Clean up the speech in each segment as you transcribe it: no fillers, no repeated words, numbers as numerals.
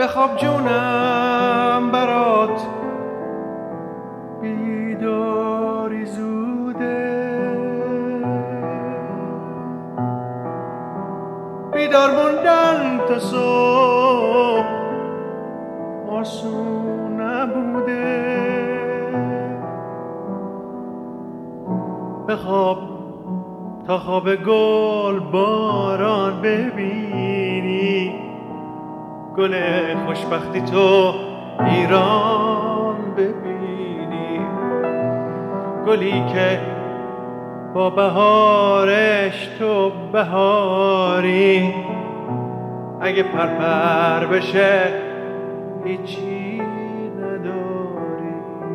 بخواب جونم برات بیداری زوده، بیدار موندن تا صبح آسون نبوده. بخواب تا خواب گل باران ببینی، گل خوشبختی تو ایران ببینی، گلی که با بهارش تو بهاری، اگه پرپر بشه هیچی نداری.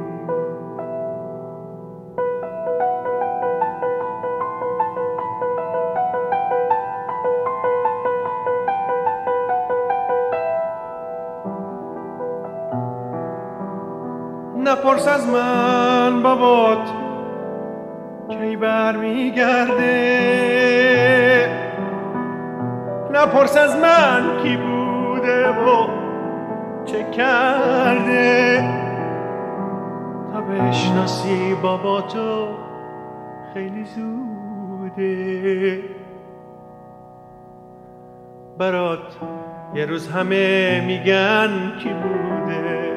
نپرس از من بابات کی برمیگرده، نپرس از من کی بوده و چه کرده، تا بشناسی باباتو خیلی زوده. برات یه روز همه میگن کی بوده،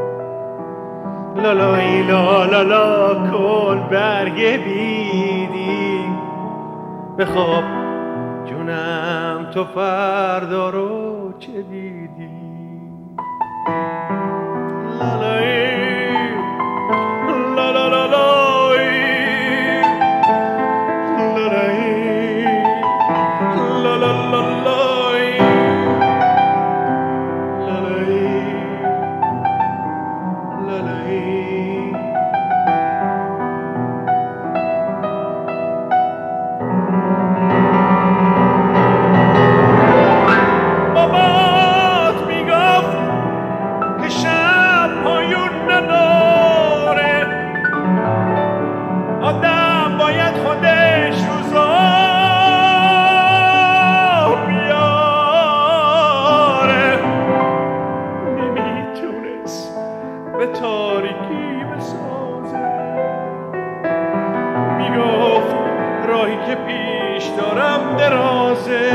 لالایی لالالا کل برگ بیدی. بخواب جونم تو فردا رو چه دیدی، لالایی لالالالایی لالایی لالالالایی لالایی. بابات میگفت که شب پایون نداره، آدم باید خودش روزا بیاره. نمیتونست به تاریکی بسازه، میگفت راهی که پیش دارم درازه.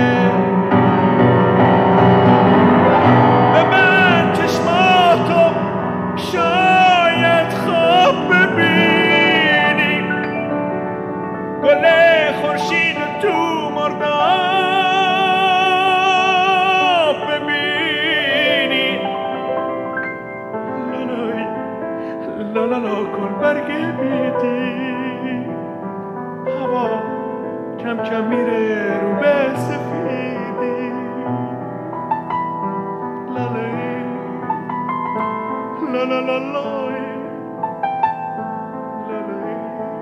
ببند چشماتو شاید خواب ببینی، گل خورشید تو مرداب ببینی، لالایی لالالا کن برگ بیدی. هوا کم کم میره رو به سفیدی، لالایی لالالالایی لالایی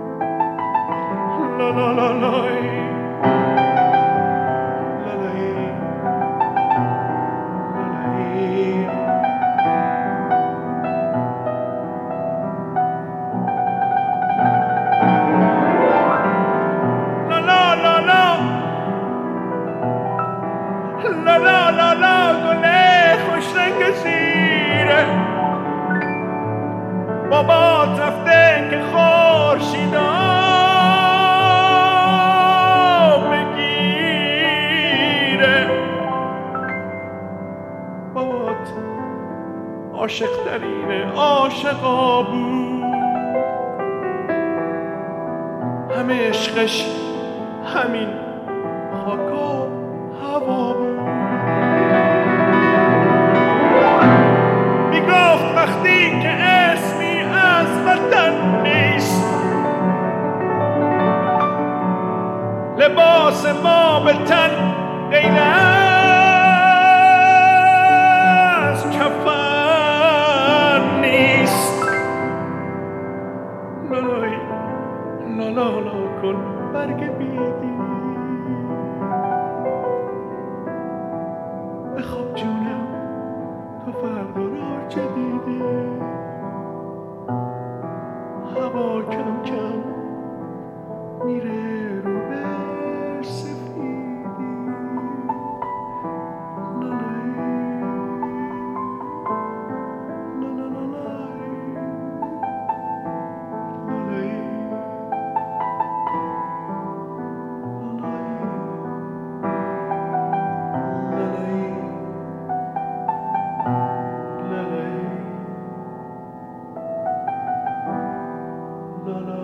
لالالالایی لالایی لالایی. لا لا لا لا گله خوش رنگ زیره، بابات رفته که خورشیدا بگیره. بابات عاشق ترین عاشقا بود، همه عشقش همین خاک و هوا بود. میگفت وقتی که اسمی از وطن نیست، لباس ما به تن غیر از کفن نیست. لالایی لالالا کن برگ بیدی، بخواب جونم تو فردا رو چه دیدی. هوا کم کم میره رو به سفیدی، لالایی لا لا